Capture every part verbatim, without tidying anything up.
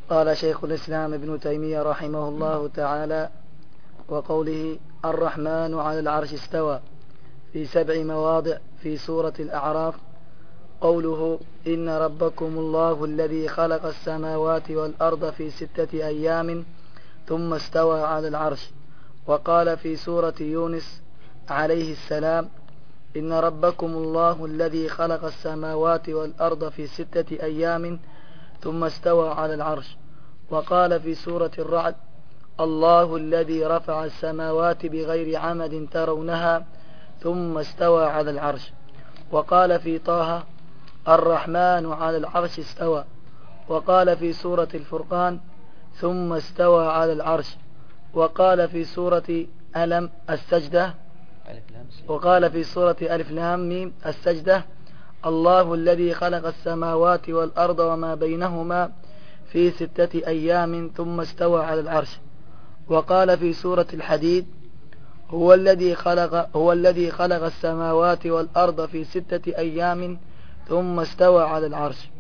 قال شيخ الإسلام ابن تيمية رحمه الله تعالى: وقوله الرحمن على العرش استوى في سبع مواضع في سورة الأعراف، قوله إن ربكم الله الذي خلق السماوات والأرض في ستة أيام ثم استوى على العرش. وقال في سورة يونس عليه السلام: إن ربكم الله الذي خلق السماوات والأرض في ستة أيام ثم استوى على العرش. وقال في سورة الرعد: الله الذي رفع السماوات بغير عمد ترونها ثم استوى على العرش. وقال في طه: الرحمن على العرش استوى. وقال في سورة الفرقان: ثم استوى على العرش. وقال في سورة ألم السجدة وقال في سورة ألف لام ميم السجدة: الله الذي خلق السماوات والأرض وما بينهما في ستة أيام ثم استوى على العرش. وقال في سورة الحديد: هو الذي خلق هو الذي خلق السماوات والأرض في ستة أيام ثم استوى على العرش.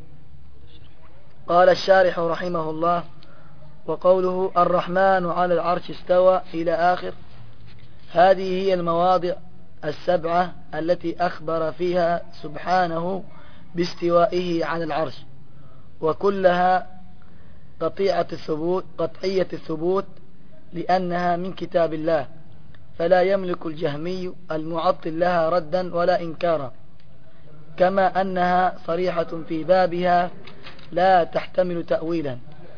قال الشارح رحمه الله: وقوله الرحمن على العرش استوى إلى آخر، هذه هي المواضع السبعة التي أخبر فيها سبحانه باستوائه على العرش، وكلها قطيعة الثبوت قطعية الثبوت لأنها من كتاب الله، فلا يملك الجهمي المعطل لها ردا ولا إنكارا، كما أنها صريحة في بابها لا تحتمل تأويلا.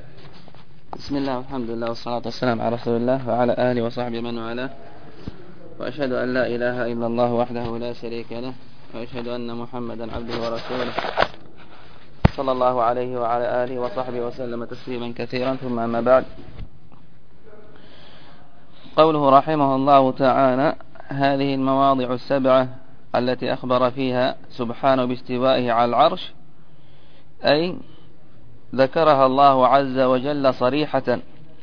بسم الله والحمد لله والصلاة والسلام على رسول الله وعلى آله وصحبه من والاه، وأشهد أن لا إله إلا الله وحده لا شريك له، وأشهد أن محمدا عبده ورسوله صلى الله عليه وعلى آله وصحبه وسلم تسليما كثيرا. ثم أما بعد، قوله رحمه الله تعالى: هذه المواضع السبعة التي أخبر فيها سبحانه باستوائه على العرش، أي ذكرها الله عز وجل صريحة،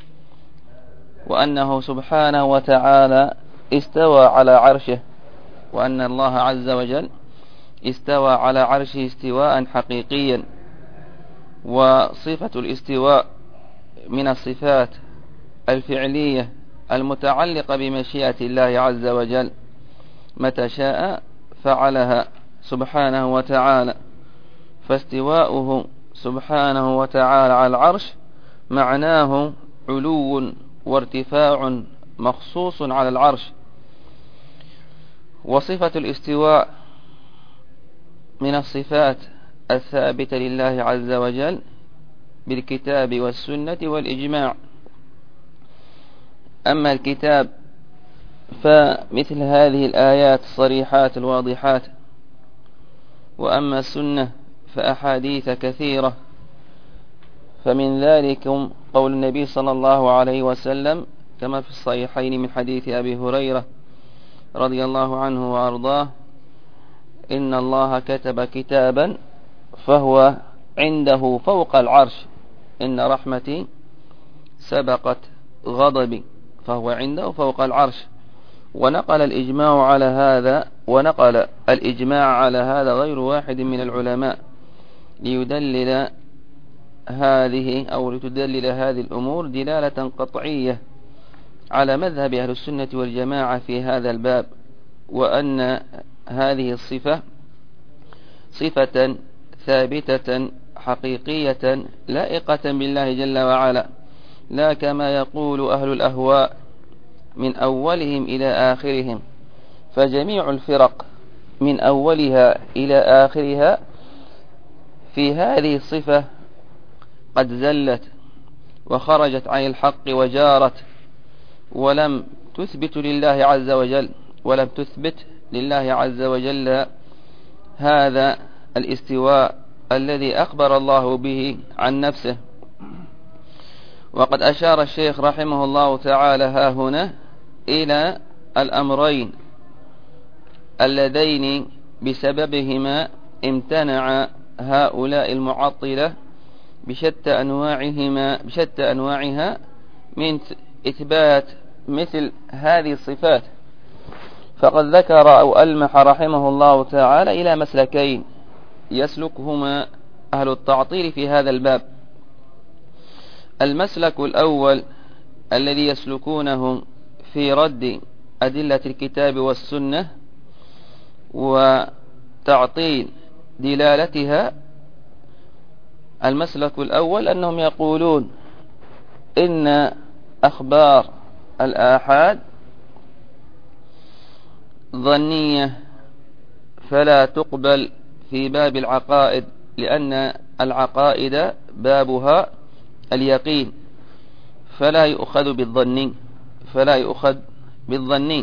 وأنه سبحانه وتعالى استوى على عرشه، وأن الله عز وجل استوى على عرشه استواء حقيقيا. وصفة الاستواء من الصفات الفعلية المتعلقة بمشيئة الله عز وجل، متى شاء فعلها سبحانه وتعالى. فاستواؤه سبحانه وتعالى على العرش معناه علو وارتفاع مخصوص على العرش. وصفة الاستواء من الصفات الثابتة لله عز وجل بالكتاب والسنة والإجماع. أما الكتاب فمثل هذه الآيات الصريحات الواضحات، وأما السنة فأحاديث كثيرة، فمن ذلك قول النبي صلى الله عليه وسلم كما في الصحيحين من حديث أبي هريرة رضي الله عنه وأرضاه: إن الله كتب كتابا فهو عنده فوق العرش، إن رحمتي سبقت غضبي، فهو عنده فوق العرش. ونقل الإجماع على هذا ونقل الإجماع على هذا غير واحد من العلماء ليدلل هذه أو لتدلل هذه الأمور دلالة قطعية على مذهب أهل السنة والجماعة في هذا الباب، وأن هذه الصفة صفة ثابتة حقيقية لائقة بالله جل وعلا، لا كما يقول أهل الأهواء من أولهم إلى آخرهم. فجميع الفرق من أولها إلى آخرها في هذه الصفة قد زلت وخرجت عن الحق وجارت، ولم تثبت لله عز وجل ولم تثبت لله عز وجل هذا الاستواء الذي أخبر الله به عن نفسه. وقد أشار الشيخ رحمه الله تعالى ها هنا إلى الأمرين اللذين بسببهما امتنع هؤلاء المعطلة بشتى أنواعهما بشتى أنواعها من إثبات مثل هذه الصفات. فقد ذكر أو ألمح رحمه الله تعالى إلى مسلكين يسلكهما أهل التعطيل في هذا الباب. المسلك الأول الذي يسلكونه في رد أدلة الكتاب والسنة وتعطيل دلالتها، المسلك الأول أنهم يقولون إن أخبار الآحاد ظنية فلا تقبل في باب العقائد، لأن العقائد بابها اليقين، فلا يؤخذ بالظني فلا يؤخذ بالظني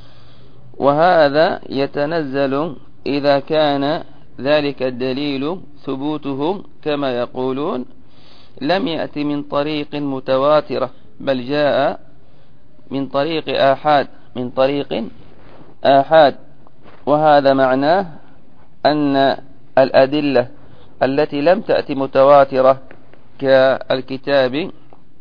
وهذا يتنزل إذا كان ذلك الدليل ثبوته كما يقولون لم يأتي من طريق متواترة، بل جاء من طريق آحاد من طريق آحاد وهذا معناه أن الأدلة التي لم تأتي متواترة كالكتاب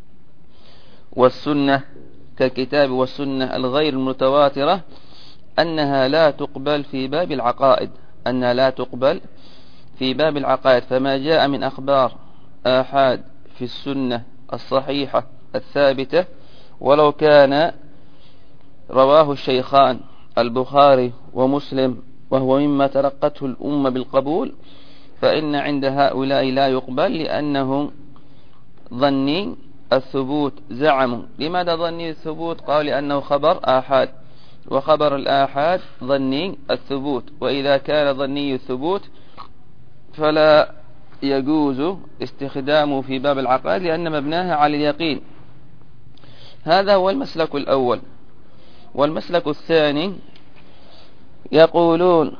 والسنة كالكتاب والسنة الغير المتواترة أنها لا تقبل في باب العقائد أنها لا تقبل في باب العقائد فما جاء من أخبار آحاد في السنة الصحيحة الثابتة ولو كان رواه الشيخان البخاري ومسلم وهو مما تلقته الأمة بالقبول، فإن عند هؤلاء لا يقبل لأنهم ظني الثبوت. زعموا لماذا ظني الثبوت؟ قال لأنه خبر آحاد، وخبر الآحاد ظني الثبوت، وإذا كان ظني الثبوت فلا يجوز استخدامه في باب العقائد لأن مبناها على اليقين. هذا هو المسلك الأول. والمسلك الثاني يقولون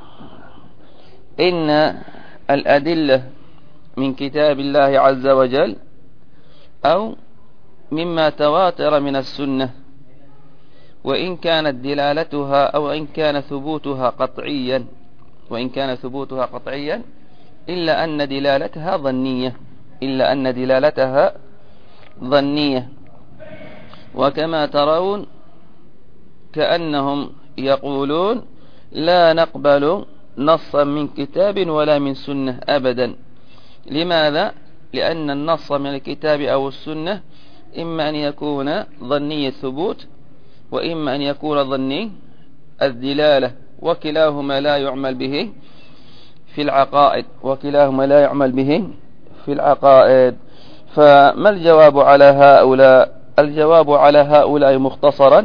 إن الأدلة من كتاب الله عز وجل أو مما تواتر من السنة، وإن كانت دلالتها أو إن كان ثبوتها قطعيا وإن كان ثبوتها قطعيا إلا أن دلالتها ظنية إلا أن دلالتها ظنية وكما ترون كأنهم يقولون لا نقبل نصا من كتاب ولا من سنة أبدا. لماذا؟ لأن النص من الكتاب أو السنة إما أن يكون ظني الثبوت وإما أن يكون ظني الدلالة، وكلاهما لا يعمل به في العقائد وكلاهما لا يعمل به في العقائد. فما الجواب على هؤلاء؟ الجواب على هؤلاء مختصرا: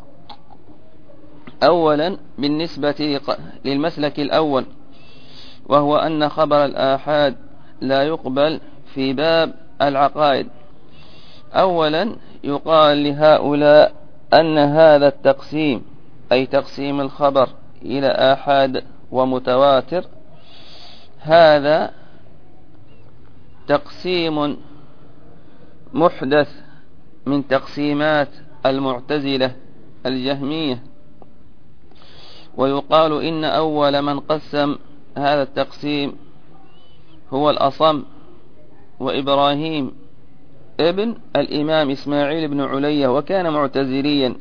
أولا بالنسبة للمسلك الأول وهو أن خبر الآحاد لا يقبل في باب العقائد، أولا يقال لهؤلاء أن هذا التقسيم أي تقسيم الخبر إلى آحاد ومتواتر هذا تقسيم محدث من تقسيمات المعتزلة الجهمية، ويقال إن أول من قسم هذا التقسيم هو الأصم وإبراهيم ابن الإمام إسماعيل بن علية وكان معتزليا.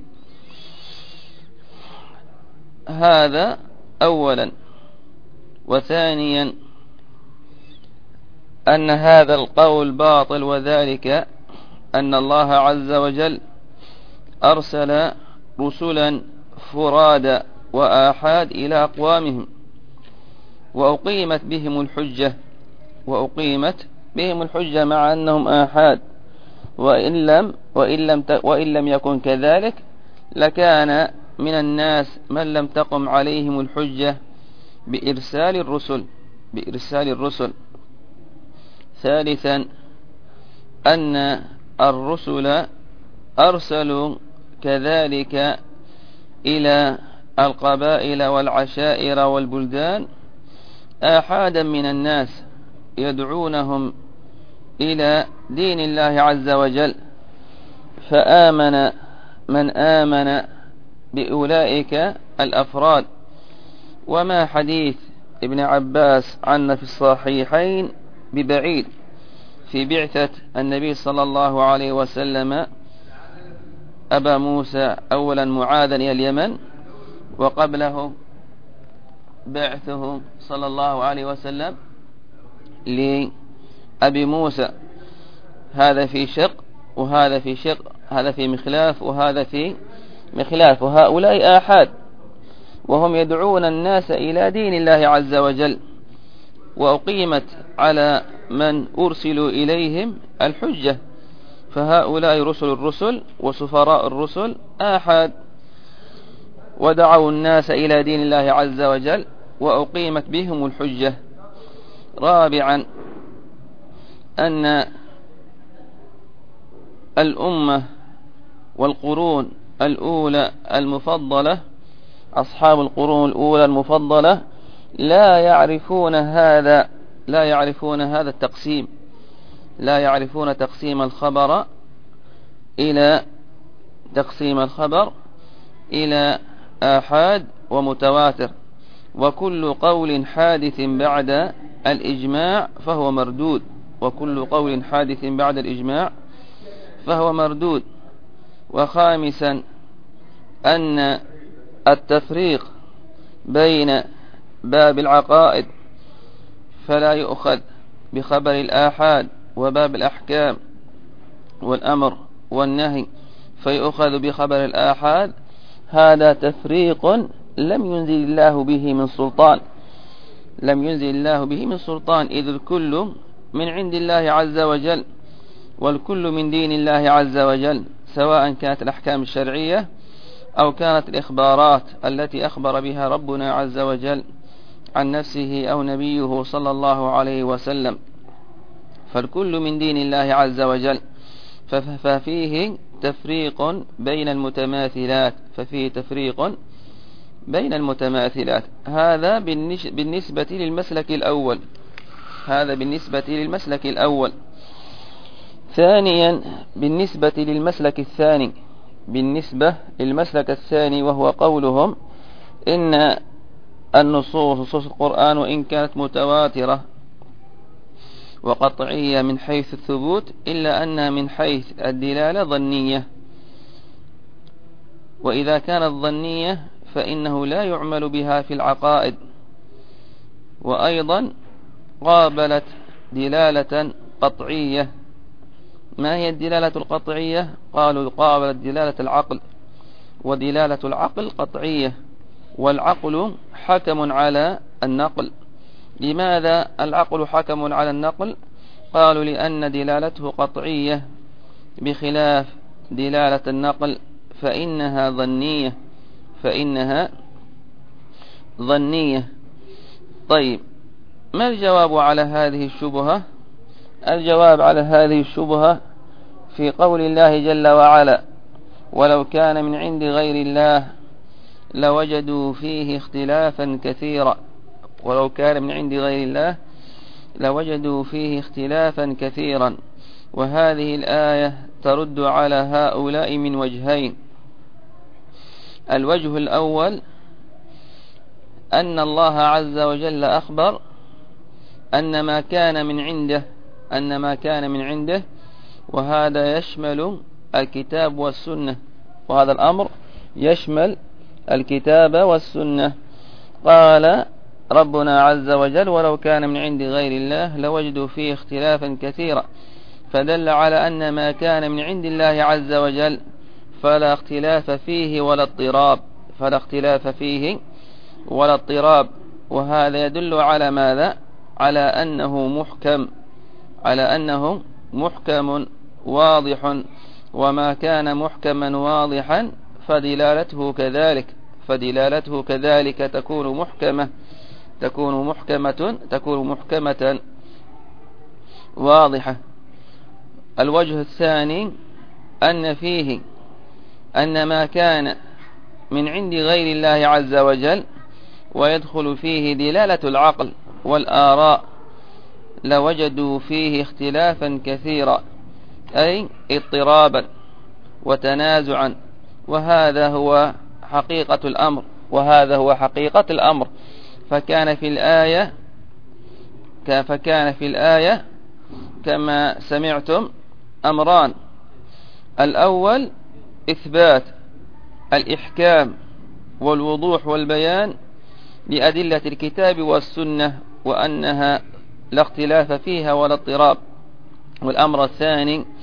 هذا أولا. وثانيا أن هذا القول باطل، وذلك أن الله عز وجل أرسل رسلا فرادا وآحاد إلى أقوامهم وأقيمت بهم الحجة وأقيمت بهم الحجة مع أنهم آحاد، وإن لم وإن لم وإن لم يكن كذلك لكان من الناس من لم تقم عليهم الحجة بإرسال الرسل بإرسال الرسل. ثالثا أن الرسل أرسلوا كذلك إلى القبائل والعشائر والبلدان آحادا من الناس يدعونهم إلى دين الله عز وجل، فآمن من آمن بأولئك الأفراد. وما حديث ابن عباس عنا في الصحيحين ببعيد في بعثة النبي صلى الله عليه وسلم أبا موسى أولا معاذا إلى اليمن، وقبله بعثه صلى الله عليه وسلم لأبي موسى، هذا في شق وهذا في شق، هذا في مخلاف وهذا في مخلاف، وهؤلاء آحاد وهم يدعون الناس إلى دين الله عز وجل، وأقيمت على من أرسلوا إليهم الحجة، فهؤلاء رسل الرسل وسفراء الرسل آحاد، ودعوا الناس إلى دين الله عز وجل وأقيمت بهم الحجة. رابعا أن الأمة والقرون الأولى المفضلة، أصحاب القرون الأولى المفضلة لا يعرفون هذا لا يعرفون هذا التقسيم، لا يعرفون تقسيم الخبر إلى تقسيم الخبر إلى آحاد ومتواتر، وكل قول حادث بعد الإجماع فهو مردود، وكل قول حادث بعد الإجماع فهو مردود. وخامسا أن التفريق بين باب العقائد فلا يؤخذ بخبر الآحاد، وباب الأحكام والأمر والنهي فيؤخذ بخبر الآحاد، هذا تفريق لم ينزل الله به من سلطان، لم ينزل الله به من سلطان، إذ الكل من عند الله عز وجل، والكل من دين الله عز وجل، سواء كانت الأحكام الشرعية أو كانت الإخبارات التي أخبر بها ربنا عز وجل عن نفسه أو نبيه صلى الله عليه وسلم، فالكل من دين الله عز وجل. ففيه تفريق بين المتماثلات ففيه تفريق بين المتماثلات. هذا بالنسبة للمسلك الأول هذا بالنسبة للمسلك الأول. ثانيا بالنسبة للمسلك الثاني بالنسبة للمسلك الثاني وهو قولهم إن النصوص نصوص القرآن وإن كانت متواترة وقطعية من حيث الثبوت إلا أنها من حيث الدلالة ظنية، وإذا كانت ظنية فإنه لا يعمل بها في العقائد. وأيضا قابلت دلالة قطعية. ما هي الدلالة القطعية؟ قالوا قابلت دلالة العقل، ودلالة العقل قطعية، والعقل حكم على النقل. لماذا العقل حكم على النقل؟ قالوا لأن دلالته قطعية بخلاف دلالة النقل فإنها ظنية فإنها ظنية. طيب، ما الجواب على هذه الشبهة؟ الجواب على هذه الشبهة في قول الله جل وعلا: ولو كان من عند غير الله لوجدوا فيه اختلافا كثيرا ولو كان من عند غير الله لوجدوا فيه اختلافا كثيرا. وهذه الآية ترد على هؤلاء من وجهين. الوجه الأول أن الله عز وجل أخبر أن ما كان من عنده أن ما كان من عنده وهذا يشمل الكتاب والسنة، وهذا الأمر يشمل الكتاب والسنة. قال ربنا عز وجل: ولو كان من عند غير الله لوجدوا فيه اختلافا كثيرا، فدل على أن ما كان من عند الله عز وجل فلا اختلاف فيه ولا اضطراب فلا اختلاف فيه ولا اضطراب. وهذا يدل على ماذا؟ على أنه محكم على أنه محكم واضح، وما كان محكما واضحا فدلالته كذلك فدلالته كذلك تكون محكمة تكون محكمة تكون محكمة واضحة. الوجه الثاني أن فيه أن ما كان من عند غير الله عز وجل ويدخل فيه دلالة العقل والآراء لوجدوا فيه اختلافا كثيرا، أي اضطرابا وتنازعا. وهذا هو حقيقة الأمر وهذا هو حقيقة الأمر فكان في الآية فكان في الآية كما سمعتم أمران: الأول إثبات الإحكام والوضوح والبيان لأدلة الكتاب والسنة وأنها لا اختلاف فيها ولا اضطراب. والأمر الثاني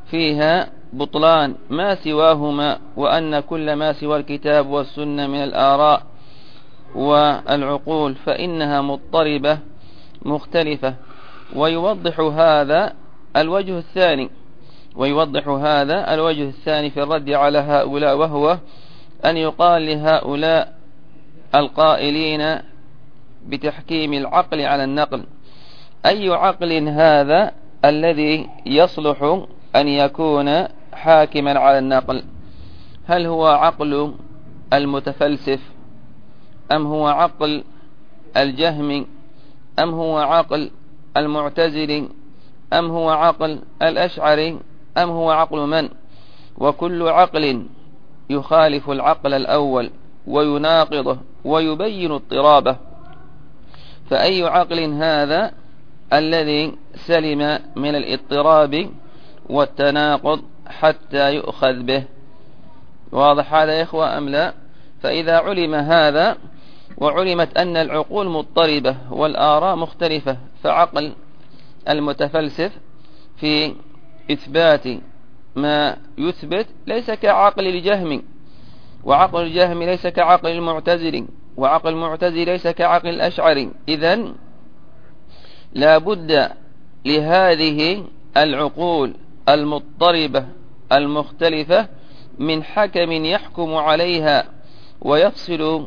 فيها بطلان ما سواهما، وأن كل ما سوى الكتاب والسنة من الآراء والعقول فإنها مضطربة مختلفة. ويوضح هذا الوجه الثاني ويوضح هذا الوجه الثاني في الرد على هؤلاء، وهو أن يقال لهؤلاء القائلين بتحكيم العقل على النقل: أي عقل هذا الذي يصلح أن يكون حاكما على النقل؟ هل هو عقل المتفلسف، أم هو عقل الجهم، أم هو عقل المعتزلي، أم هو عقل الأشعري، أم هو عقل من؟ وكل عقل يخالف العقل الأول ويناقضه ويبين اضطرابه، فأي عقل هذا الذي سلم من الاضطراب والتناقض حتى يؤخذ به؟ واضح هذا يا إخوة أم لا؟ فإذا علم هذا وعلمت أن العقول مضطربة والآراء مختلفة، فعقل المتفلسف في إثبات ما يثبت ليس كعقل الجهم، وعقل الجهم ليس كعقل المعتزل، وعقل المعتزل ليس كعقل الأشعري. إذن لا بد لهذه العقول المضطربة المختلفة من حكم يحكم عليها ويفصل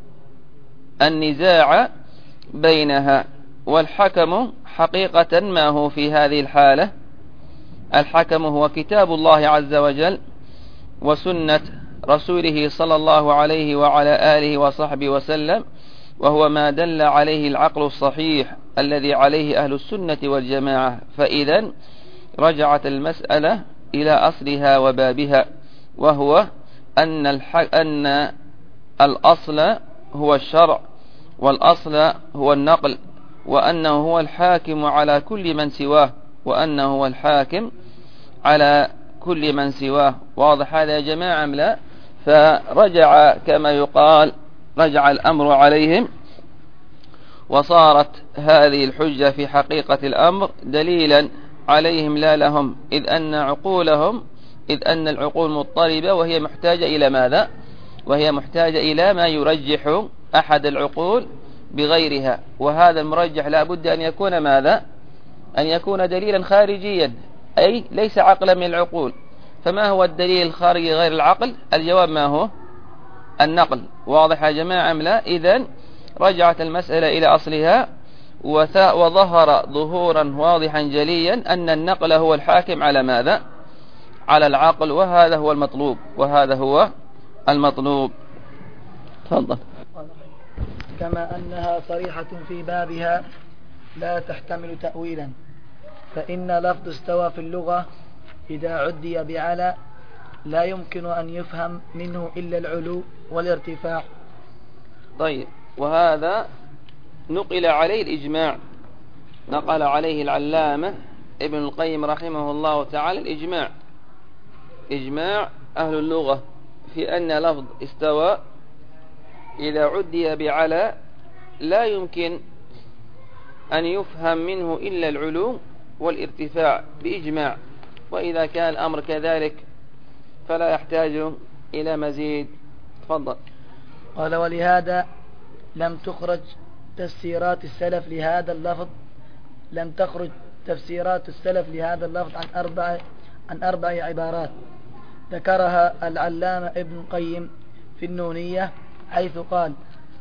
النزاع بينها. والحكم حقيقة ما هو في هذه الحالة؟ الحكم هو كتاب الله عز وجل وسنة رسوله صلى الله عليه وعلى آله وصحبه وسلم، وهو ما دل عليه العقل الصحيح الذي عليه أهل السنة والجماعة. فإذا رجعت المسألة إلى أصلها وبابها، وهو أن, الح... أن الأصل هو الشرع، والأصل هو النقل، وأنه هو الحاكم على كل من سواه وأنه هو الحاكم على كل من سواه. واضح هذا يا جماعة أم لا؟ فرجع كما يقال رجع الأمر عليهم، وصارت هذه الحجة في حقيقة الأمر دليلا عليهم لا لهم، إذ أن عقولهم إذ أن العقول مضطربة، وهي محتاجة إلى ماذا؟ وهي محتاجة إلى ما يرجح أحد العقول بغيرها، وهذا المرجح لا بد أن يكون ماذا؟ أن يكون دليلا خارجيا، أي ليس عقلا من العقول. فما هو الدليل الخارجي غير العقل؟ الجواب ما هو؟ النقل. واضح يا جماعة أم لا؟ إذن رجعت المسألة إلى أصلها، وظهر ظهورا واضحا جليا أن النقل هو الحاكم على ماذا؟ على العقل، وهذا هو المطلوب وهذا هو المطلوب. تفضل. كما أنها صريحة في بابها لا تحتمل تأويلا، فإن لفظ استوى في اللغة إذا عدي بعلى لا يمكن أن يفهم منه إلا العلو والارتفاع. طيب، وهذا نقل عليه الإجماع، نقل عليه العلامة ابن القيم رحمه الله تعالى الإجماع، إجماع أهل اللغة في أن لفظ استوى إذا عدي بعلى لا يمكن أن يفهم منه إلا العلو والارتفاع بإجماع. وإذا كان الأمر كذلك فلا يحتاج إلى مزيد. تفضل. قال: ولهذا لم تخرج تفسيرات السلف لهذا اللفظ لم تخرج تفسيرات السلف لهذا اللفظ عن أربع عن أربع عبارات ذكرها العلامة ابن القيم في النونية، حيث قال: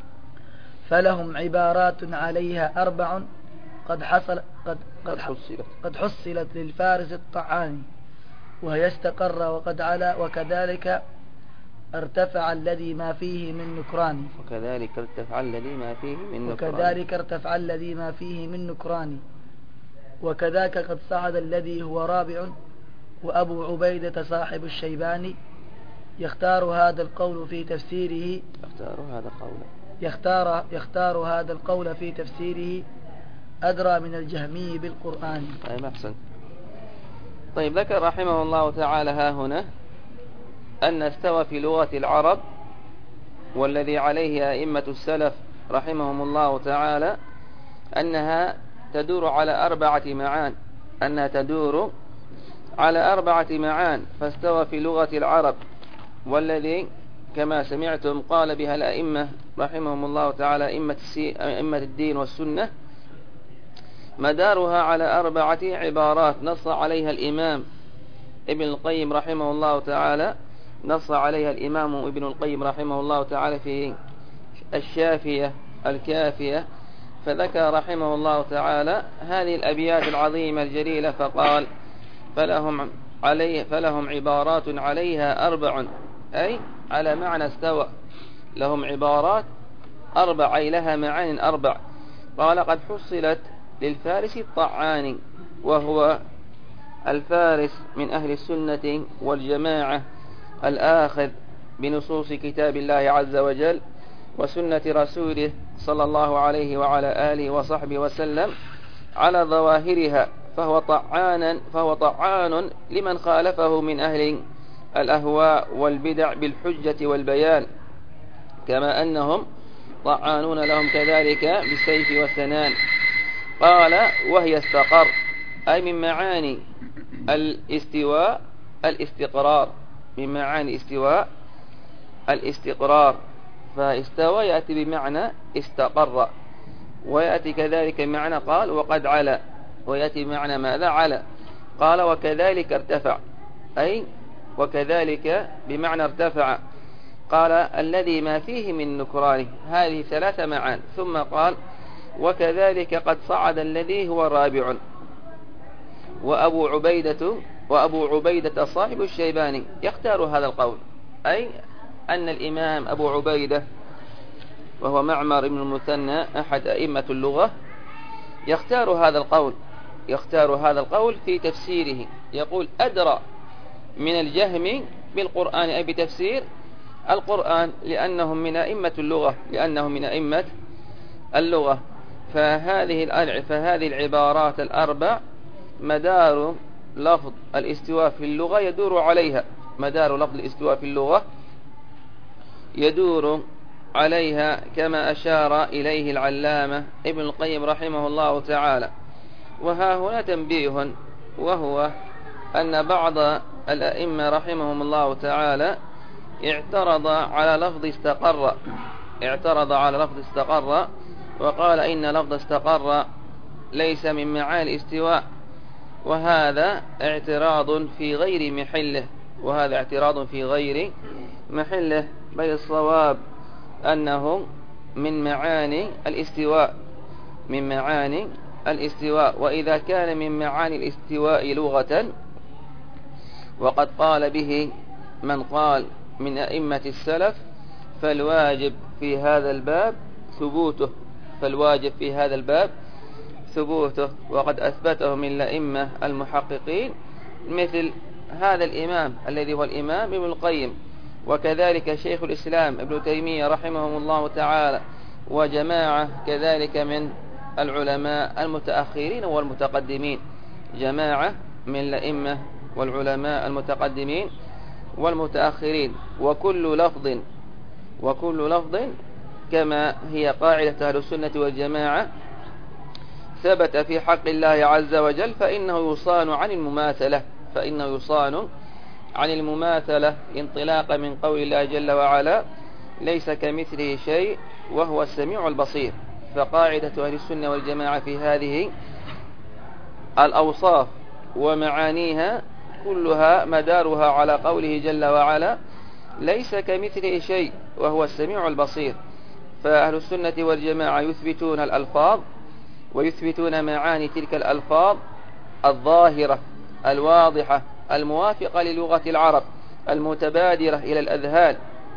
فلهم عبارات عليها أربع قد حصل قد قد حصلت, قد حصلت للفارس الطعاني، وهي استقر وقد علا، وكذلك ارتفع الذي ما فيه من نكران وكذلك ارتفع الذي ما فيه من نكران وكذلك ارتفع الذي ما فيه من نكران وكذاك قد صعد الذي هو رابع. وأبو عبيدة صاحب الشيباني يختار هذا القول في تفسيره يختار هذا القول يختار يختار هذا القول في تفسيره أدرى من الجهمي بالقرآن. طيب، أحسن. طيب، ذكر رحمه الله تعالى ها هنا أن استوى في لغة العرب، والذي عليه أئمة السلف رحمهم الله تعالى، أنها تدور على أربعة معان، أنها تدور على أربعة معان فاستوى في لغة العرب، والذي كما سمعتم قال بها الأئمة رحمهم الله تعالى أئمة الدين والسنة، مدارها على أربعة عبارات نص عليها الإمام ابن القيم رحمه الله تعالى نص عليها الإمام ابن القيم رحمه الله تعالى في الشافية الكافية، فذكر رحمه الله تعالى هذه الأبيات العظيمة الجليلة فقال: فلهم عليه فلهم عبارات عليها أربع، أي على معنى استوى، لهم عبارات أربع أي لها معان أربع. قال: قد حصلت للفارس الطعاني، وهو الفارس من أهل السنة والجماعة الآخذ بنصوص كتاب الله عز وجل وسنة رسوله صلى الله عليه وعلى آله وصحبه وسلم على ظواهرها، فهو طعان فهو طعان لمن خالفه من أهل الأهواء والبدع بالحجة والبيان، كما أنهم طعانون لهم كذلك بالسيف والسنان. قال: وهي استقر، أي من معاني الاستواء الاستقرار، من معاني استواء الاستقرار، فاستوى يأتي بمعنى استقر، ويأتي كذلك بمعنى قال وقد علا، ويأتي بمعنى ماذا؟ علا. قال: وكذلك ارتفع، أي وكذلك بمعنى ارتفع. قال: الذي ما فيه من نكرانه، هذه ثلاث معان. ثم قال: وكذلك قد صعد الذي هو رابع. وأبو عبيدة وأبو عبيدة صاحب الشيباني يختار هذا القول، أي أن الإمام أبو عبيدة وهو معمر بن المثنى أحد أئمة اللغة يختار هذا القول يختار هذا القول في تفسيره، يقول: أدرى من الجهم بالقرآن، أي بتفسير القرآن، لأنهم من أئمة اللغة لأنهم من أئمة اللغة. فهذه فهذه العبارات الأربع مدار لفظ الاستواء في اللغة يدور عليها مدار لفظ الاستواء في اللغة يدور عليها، كما أشار إليه العلامة ابن القيم رحمه الله تعالى. وها هنا تنبيه، وهو أن بعض الأئمة رحمهم الله تعالى اعترض على لفظ استقر اعترض على لفظ استقر وقال إن لفظ استقر ليس من معاني الاستواء، وهذا اعتراض في غير محله وهذا اعتراض في غير محله بل الصواب أنه من معاني الاستواء من معاني الاستواء وإذا كان من معاني الاستواء لغة، وقد قال به من قال من أئمة السلف، فالواجب في هذا الباب ثبوته فالواجب في هذا الباب ثبوته وقد أثبته من الأئمة المحققين مثل هذا الإمام الذي هو الإمام ابن القيم، وكذلك شيخ الإسلام ابن تيمية رحمهم الله تعالى، وجماعة كذلك من العلماء المتأخرين والمتقدمين جماعة من الأئمة والعلماء المتقدمين والمتأخرين. وكل لفظ وكل لفظ كما هي قاعدة أهل السنة والجماعة ثبت في حق الله عز وجل فإنه يصان عن المماثلة فإنه يصان عن المماثلة انطلاقا من قول الله جل وعلا: ليس كمثله شيء وهو السميع البصير. فقاعدة أهل السنة والجماعة في هذه الأوصاف ومعانيها كلها مدارها على قوله جل وعلا: ليس كمثله شيء وهو السميع البصير. فأهل السنة والجماعة يثبتون الألفاظ ويثبتون معاني تلك الألفاظ الظاهرة الواضحة الموافقة للغة العرب المتبادرة إلى الأذهان،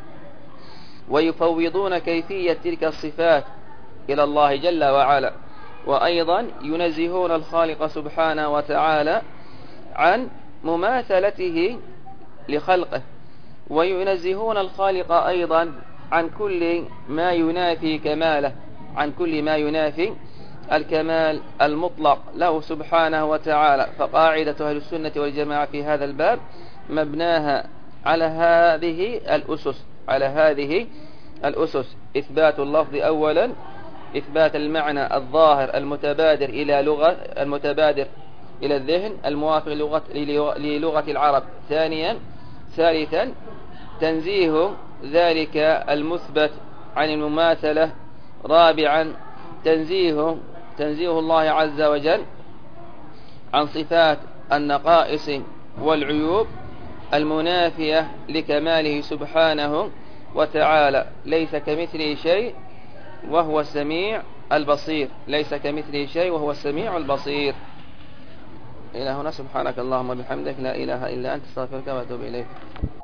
ويفوضون كيفية تلك الصفات إلى الله جل وعلا، وأيضا ينزهون الخالق سبحانه وتعالى عن مماثلته لخلقه، وينزهون الخالق أيضا عن كل ما ينافي كماله عن كل ما ينافي الكمال المطلق له سبحانه وتعالى. فقاعدة أهل السنة والجماعة في هذا الباب مبناها على هذه الأسس على هذه الأسس إثبات اللفظ أولا، إثبات المعنى الظاهر المتبادر إلى لغة المتبادر إلى الذهن الموافق للغة, للغة العرب. ثانيا ثالثا تنزيه ذلك المثبت عن المماثلة. رابعا تنزيه تنزيه الله عز وجل عن صفات النقائص والعيوب المنافية لكماله سبحانه وتعالى. ليس كمثله شيء وهو السميع البصير. ليس كمثله شيء وهو السميع البصير. إلى هنا. سبحانك اللهم وبحمدك لا إله إلا أنت استغفرك وأتوب إليك.